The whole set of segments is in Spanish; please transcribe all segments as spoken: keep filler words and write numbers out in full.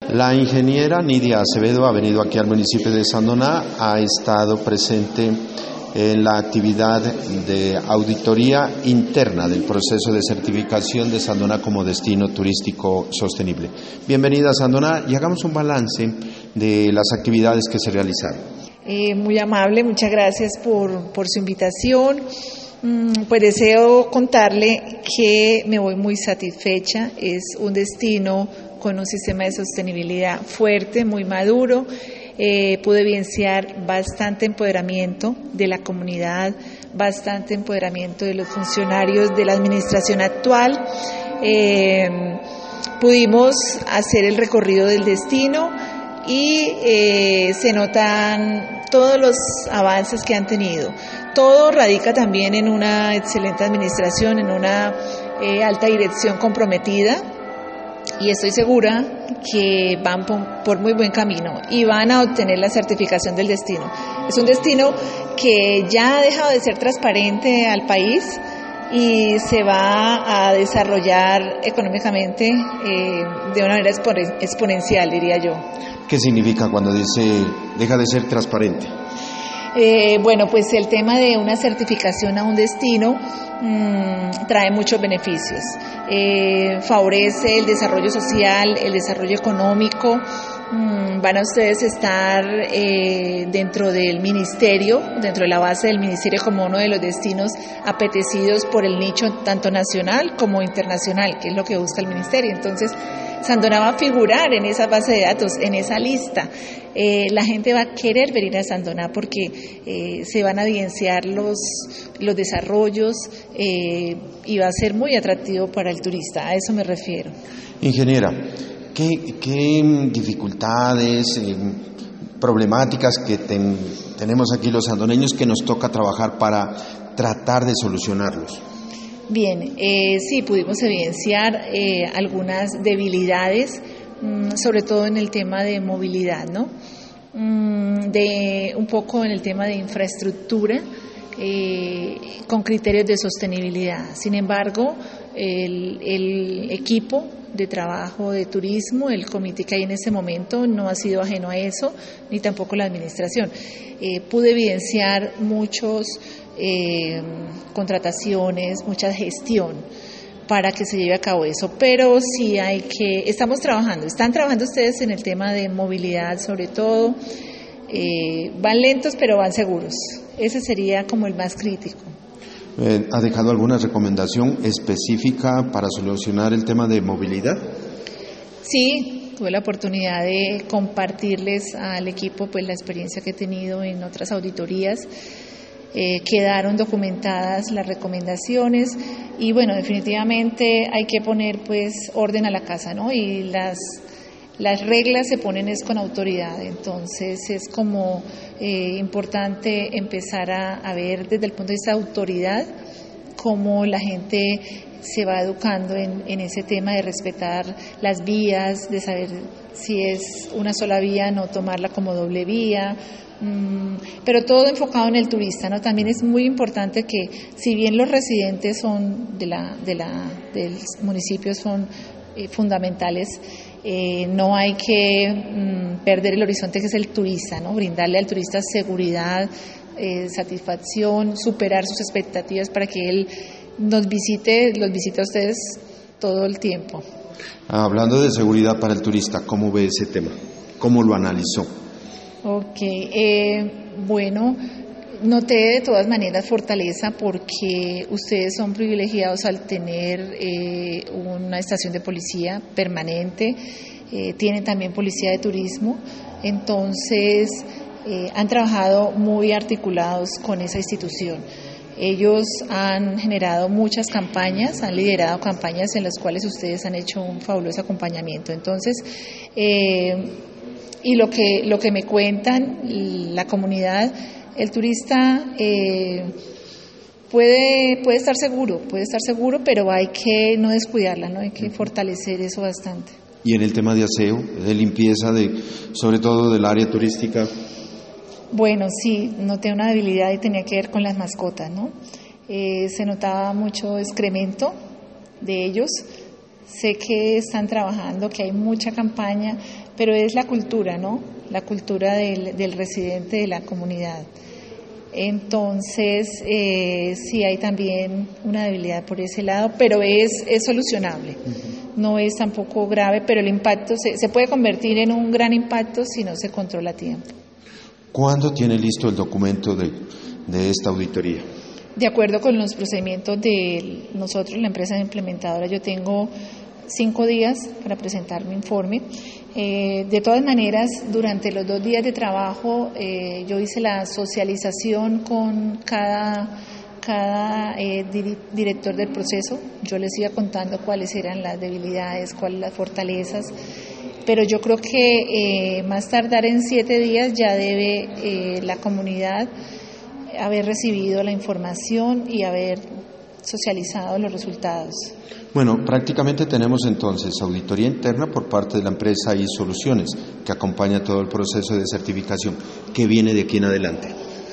La ingeniera Nidia Acevedo ha venido aquí al municipio de Sandoná, ha estado presente en la actividad de auditoría interna del proceso de certificación de Sandoná como destino turístico sostenible. Bienvenida a Sandoná y hagamos un balance de las actividades que se realizaron. Eh, muy amable, muchas gracias por, por su invitación. Mm, pues deseo contarle que me voy muy satisfecha, es un destino con un sistema de sostenibilidad fuerte, muy maduro. Eh, pude evidenciar bastante empoderamiento de la comunidad, bastante empoderamiento de los funcionarios de la administración actual. Eh, pudimos hacer el recorrido del destino y eh, se notan todos los avances que han tenido. Todo radica también en una excelente administración, en una eh, alta dirección comprometida. Y estoy segura que van por muy buen camino y van a obtener la certificación del destino. Es un destino que ya ha dejado de ser transparente al país y se va a desarrollar económicamente eh, de una manera exponencial, diría yo. ¿Qué significa cuando dice deja de ser transparente? Eh, bueno, pues el tema de una certificación a un destino mmm, trae muchos beneficios. Eh, favorece el desarrollo social, el desarrollo económico. Mm, van a ustedes estar eh, dentro del ministerio, dentro de la base del ministerio como uno de los destinos apetecidos por el nicho tanto nacional como internacional, que es lo que busca el ministerio. Entonces, Sandoná va a figurar en esa base de datos, en esa lista. Eh, la gente va a querer venir a Sandoná porque eh, se van a evidenciar los, los desarrollos eh, y va a ser muy atractivo para el turista, a eso me refiero. Ingeniera, ¿qué, qué dificultades, eh, problemáticas que ten, tenemos aquí los sandoneños que nos toca trabajar para tratar de solucionarlos? Bien, eh, sí, pudimos evidenciar eh, algunas debilidades, mmm, sobre todo en el tema de movilidad, ¿no? Mm, de un poco en el tema de infraestructura, eh, con criterios de sostenibilidad. Sin embargo, el, el equipo de trabajo de turismo, el comité que hay en ese momento, no ha sido ajeno a eso, ni tampoco la administración. Eh, pude evidenciar muchos eh, contrataciones, mucha gestión para que se lleve a cabo eso, pero sí hay que, estamos trabajando, están trabajando ustedes en el tema de movilidad sobre todo, eh, van lentos pero van seguros, ese sería como el más crítico. Eh, ¿Ha dejado alguna recomendación específica para solucionar el tema de movilidad? Sí, tuve la oportunidad de compartirles al equipo pues la experiencia que he tenido en otras auditorías. Eh, quedaron documentadas las recomendaciones y bueno, definitivamente hay que poner pues orden a la casa, ¿no? Y las las reglas se ponen es con autoridad, entonces es como eh, importante empezar a, a ver desde el punto de vista de autoridad cómo la gente se va educando en, en ese tema de respetar las vías, de saber si es una sola vía, no tomarla como doble vía, mmm, pero todo enfocado en el turista, ¿no? También es muy importante que, si bien los residentes son de la, de la, del municipio son eh, fundamentales, eh, no hay que mmm, perder el horizonte que es el turista, ¿no? Brindarle al turista seguridad, eh, satisfacción, superar sus expectativas para que él nos visite, los visite a ustedes todo el tiempo. Hablando de seguridad para el turista, ¿cómo ve ese tema? ¿Cómo lo analizó? Ok, eh, bueno, noté de todas maneras fortaleza porque ustedes son privilegiados al tener eh, una estación de policía permanente, eh, tienen también policía de turismo, entonces eh, han trabajado muy articulados con esa institución. Ellos han generado muchas campañas, han liderado campañas en las cuales ustedes han hecho un fabuloso acompañamiento. Entonces, eh, y lo que, lo que me cuentan la comunidad, el turista eh, puede, puede estar seguro, puede estar seguro, pero hay que no descuidarla, ¿no? Hay que fortalecer eso bastante. Y en el tema de aseo, de limpieza, de sobre todo del área turística. Bueno, sí, noté una debilidad y tenía que ver con las mascotas, ¿no? Eh, se notaba mucho excremento de ellos, sé que están trabajando, que hay mucha campaña, pero es la cultura, ¿no? La cultura del, del residente de la comunidad. Entonces, eh, sí hay también una debilidad por ese lado, pero es, es solucionable. No es tampoco grave, pero el impacto se, se puede convertir en un gran impacto si no se controla a tiempo. ¿Cuándo tiene listo el documento de, de esta auditoría? De acuerdo con los procedimientos de nosotros, la empresa implementadora, yo tengo cinco días para presentar mi informe. Eh, de todas maneras, durante los dos días de trabajo, eh, yo hice la socialización con cada, cada eh, di- director del proceso. Yo les iba contando cuáles eran las debilidades, cuáles las fortalezas, pero yo creo que eh, más tardar en siete días ya debe eh, la comunidad haber recibido la información y haber socializado los resultados. Bueno, prácticamente tenemos entonces auditoría interna por parte de la empresa I Soluciones, que acompaña todo el proceso de certificación. ¿Qué viene de aquí en adelante?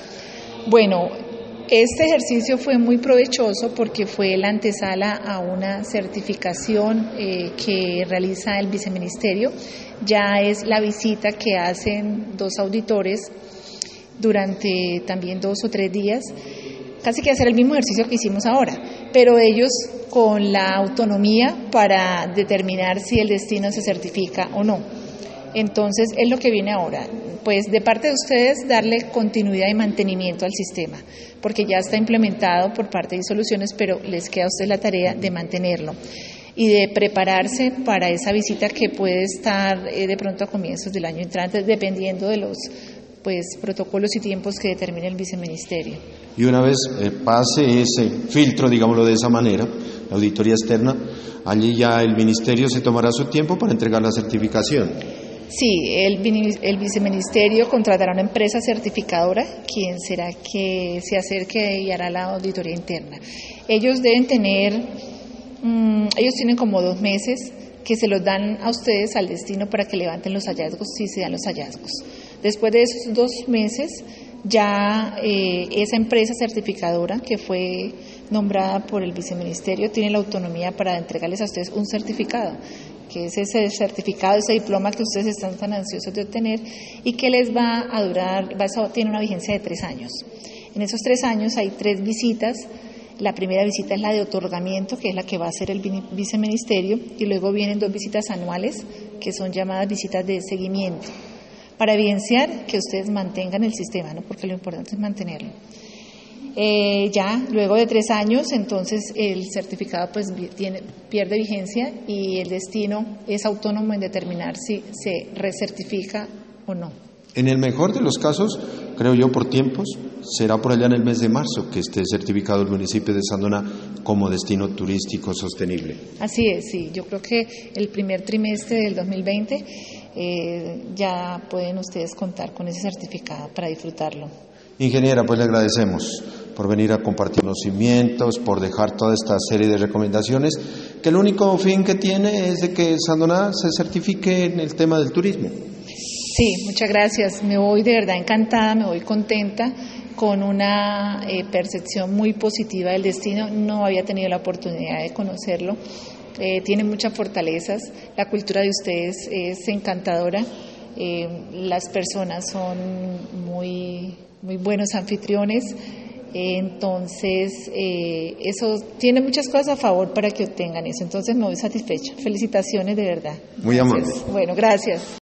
Bueno, este ejercicio fue muy provechoso porque fue la antesala a una certificación eh, que realiza el viceministerio. Ya es la visita que hacen dos auditores durante también dos o tres días, casi que hacer el mismo ejercicio que hicimos ahora, pero ellos con la autonomía para determinar si el destino se certifica o no. Entonces, es lo que viene ahora, pues de parte de ustedes darle continuidad y mantenimiento al sistema, porque ya está implementado por parte de Soluciones, pero les queda a ustedes la tarea de mantenerlo y de prepararse para esa visita que puede estar eh, de pronto a comienzos del año entrante, dependiendo de los pues protocolos y tiempos que determine el viceministerio. Y una vez eh, pase ese filtro, digámoslo de esa manera, la auditoría externa, allí ya el ministerio se tomará su tiempo para entregar la certificación. Sí, el, el viceministerio contratará una empresa certificadora, quien será que se acerque y hará la auditoría interna. Ellos deben tener, mmm, ellos tienen como dos meses que se los dan a ustedes al destino para que levanten los hallazgos si se dan los hallazgos. Después de esos dos meses, ya eh, esa empresa certificadora que fue nombrada por el viceministerio tiene la autonomía para entregarles a ustedes un certificado, que es ese certificado, ese diploma que ustedes están tan ansiosos de obtener y que les va a durar, va a, tiene una vigencia de tres años. En esos tres años hay tres visitas. La primera visita es la de otorgamiento, que es la que va a hacer el viceministerio, y luego vienen dos visitas anuales, que son llamadas visitas de seguimiento, para evidenciar que ustedes mantengan el sistema, ¿no? Porque lo importante es mantenerlo. Eh, ya, luego de tres años, entonces el certificado pues tiene, pierde vigencia y el destino es autónomo en determinar si se recertifica o no. En el mejor de los casos, creo yo, por tiempos, será por allá en el mes de marzo que esté certificado el municipio de Sandoná como destino turístico sostenible. Así es, sí. Yo creo que el primer trimestre del dos mil veinte eh, ya pueden ustedes contar con ese certificado para disfrutarlo. Ingeniera, pues le agradecemos por venir a compartir conocimientos, por dejar toda esta serie de recomendaciones, que el único fin que tiene es de que Sandoná se certifique en el tema del turismo. Sí, muchas gracias. Me voy de verdad encantada, me voy contenta, con una eh, percepción muy positiva del destino. No había tenido la oportunidad de conocerlo. Eh, tiene muchas fortalezas. La cultura de ustedes es encantadora. Eh, las personas son muy, muy buenos anfitriones. Eh, entonces, eh, eso tiene muchas cosas a favor para que obtengan eso. Entonces, me voy satisfecha. Felicitaciones, de verdad. Muy amable. Gracias. Bueno, gracias.